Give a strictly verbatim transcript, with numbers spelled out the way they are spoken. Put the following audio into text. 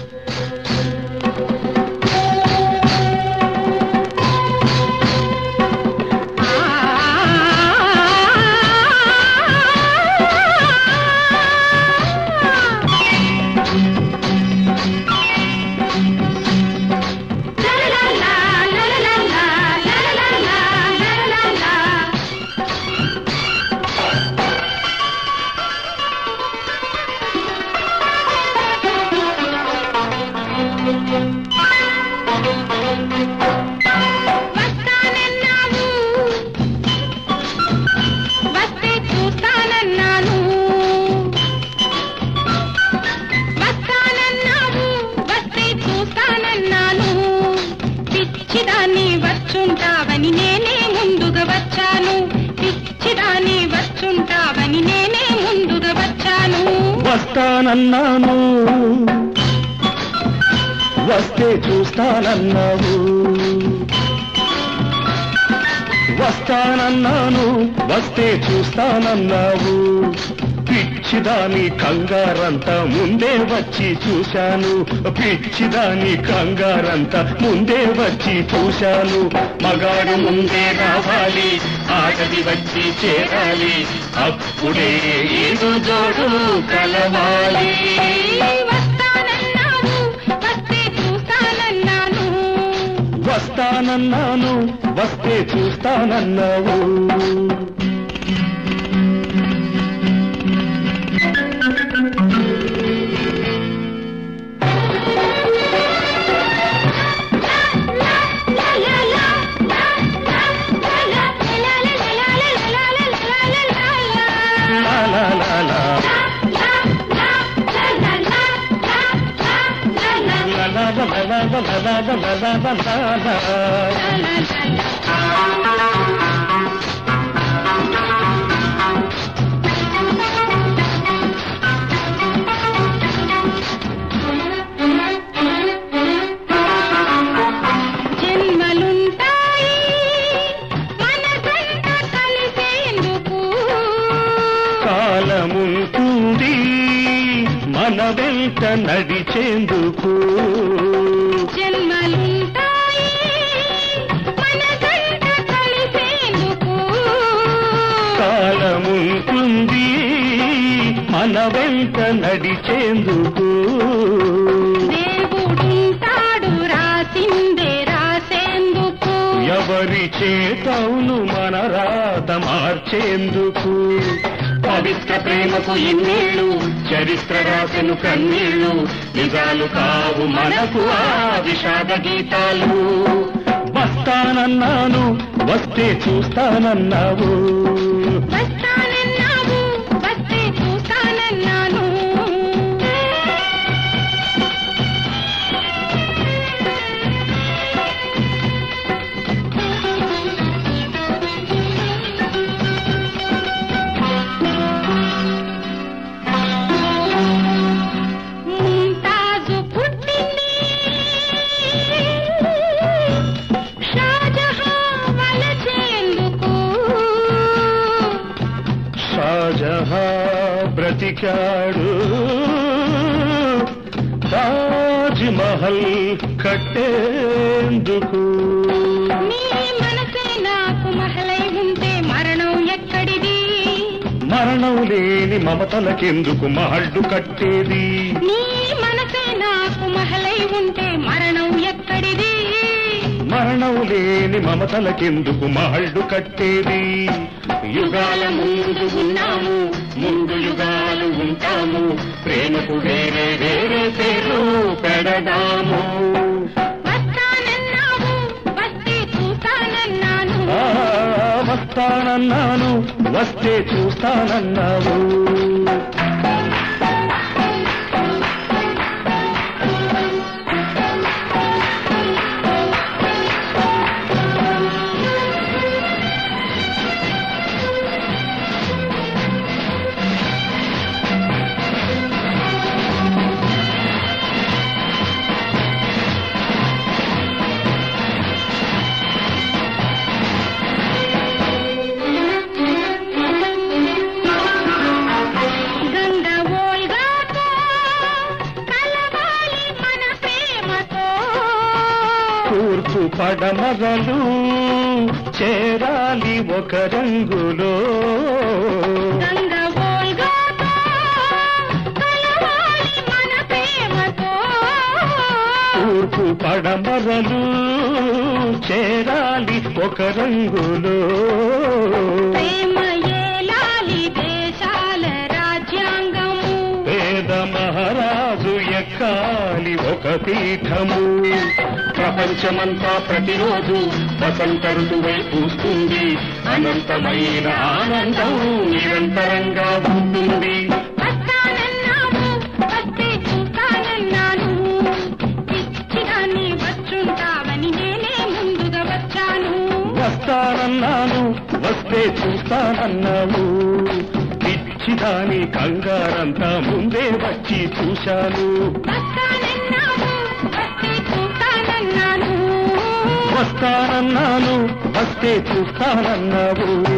వస్తానన్నాను వస్తే చూస్తానన్నావు వస్తానన్నాను వస్తే చూస్తానన్నావు పిచ్చిదాని కంగారంతా ముందే వచ్చి చూశాను పిచ్చిదాని కంగారంతా ముందే వచ్చి చూశాను మగాడు ముందే రావాలి ఆటది వచ్చి చేరాలి అప్పుడే ఏదో జోడు కలవాలి వస్తానన్నాను వస్తే చూస్తానన్నావు కాలముంటుంది మన వెంట నడిచేందుకు జన్మలుంటాయి మన వెంట కలిసేందుకు కాలముంటుంది మన వెంట నడిచేందుకు దేవుడుంటాడు రాసిందే రాసేందుకు ఎవరి చేతవును మన రాత మార్చేందుకు పవిత్ర ప్రేమకు ఇన్నేళ్ళు చరిత్ర రాసెను కన్నీళ్ళు నిజాలు కావు మనకు ఆ విషాద గీతాలు వస్తానన్నాను వస్తే చూస్తానన్నావు వస్తానన్నావు వస్తే చూస్తానన్నాను బ్రతికాడు తాజ్ మహల్ కట్టేందుకు నీ మనసే నాకు మహలై ఉంటే మరణం ఎక్కడిది మరణం లేని మమతలకెందుకు మహల్లు కట్టేది నీ మనసే నాకు మహలై ఉంటే మరణం ఎక్కడిది మరణం లేని మమతలకెందుకు మహల్లు కట్టేది యుగాల ముందు ఉన్నాము ముందు యుగాలు ఉంటాము ప్రేమకు వేరే వేరే పేరు పెడదాము వస్తానన్నావు వస్తే చూస్తానన్నాను వస్తానన్నాను వస్తే చూస్తానన్నావు తూర్పు పడమరలు చేరాలి ఒక రంగులో గంగ వోల్గాతో కలవాలి మన ప్రేమతో తూర్పు పడమరలు చేరాలి ఒక రంగులో ప్రేమ ఏలాలి దేశాల రాజ్యాంగము పేద మహారాజు ఎక్కాలి ఒక పీఠము ప్రపంచమంతా ప్రతిరోజు వసంత ఋతువై పూస్తుంది అనంతమైన ఆనందం నిరంతరంగా ఉంటుంది వస్తానన్నావు వస్తే చూస్తానన్నాను పిచ్చిదాన్ని వచ్చుంటావని నేనే ముందుగా వచ్చాను వస్తానన్నాను వస్తే చూస్తానన్నావు పిచ్చిదాని కంగారంతా ముందే వచ్చి చూశాను వస్తానన్నావు వస్తే చూస్తానన్నాను వస్తానన్నాను వస్తే చూస్తానన్నావు